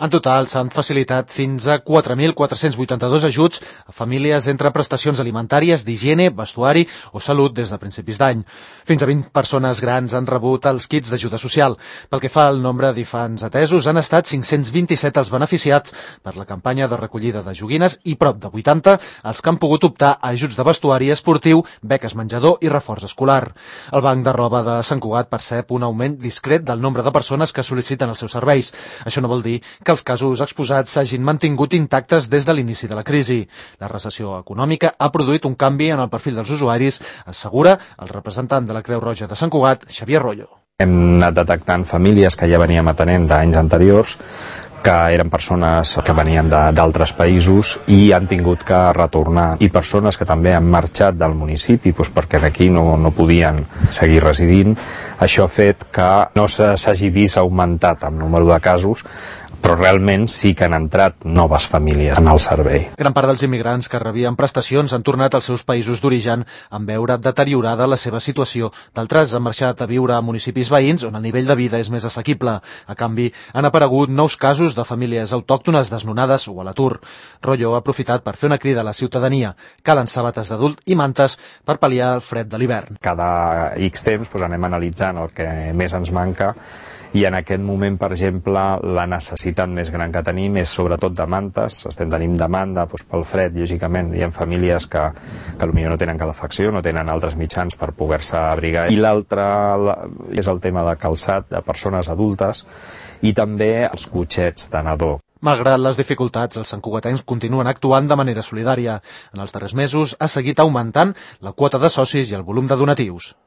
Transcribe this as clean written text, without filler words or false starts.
En total s'han facilitat fins a 4.482 ajuts a famílies entre prestacions alimentàries, d'higiene, vestuari o salut des de principis d'any. Fins a 20 persones grans han rebut els kits d'ajuda social. Pel que fa al nombre d'infants atesos, han estat 527 els beneficiats per la campanya de recollida de joguines i prop de 80 els que han pogut optar a ajuts de vestuari esportiu, beques menjador i reforç escolar. El Banc de Roba de Sant Cugat percep un augment discret del nombre de persones que sol·liciten els seus serveis. Això no vol dir que els casos exposats s'hagin mantingut intactes des de l'inici de la crisi. La recessió econòmica ha produït un canvi en el perfil dels usuaris, assegura el representant de la Creu Roja de Sant Cugat, Xavier Rollo. Hem anat detectant famílies que ja veníem atenent d'anys anteriors, que eren persones que venien d'altres països i han tingut que retornar, i persones que també han marxat del municipi perquè aquí no podien seguir residint. Això ha fet que no s'hagi vist augmentat el número de casos, però realment sí que han entrat noves famílies en el servei. Gran part dels immigrants que rebien prestacions han tornat als seus països d'origen en veure deteriorada la seva situació. D'altres han marxat a viure a municipis veïns on el nivell de vida és més assequible. A canvi, han aparegut nous casos de famílies autòctones desnonades o a l'atur. Rollo ha aprofitat per fer una crida a la ciutadania. Calen sabates d'adult i mantes per pal·liar el fred de l'hivern. Cada X temps anem analitzant el que més ens manca, i en aquest moment, per exemple, la necessitat més gran que tenim és sobretot de mantes. Estem tenint demanda pel fred, lògicament. Hi ha famílies que potser no tenen calefacció, no tenen altres mitjans per poder-se abrigar. I l'altre és el tema de calçat de persones adultes i també els cotxets de nadó. Malgrat les dificultats, els santcugatencs continuen actuant de manera solidària. En els darrers mesos ha seguit augmentant la quota de socis i el volum de donatius.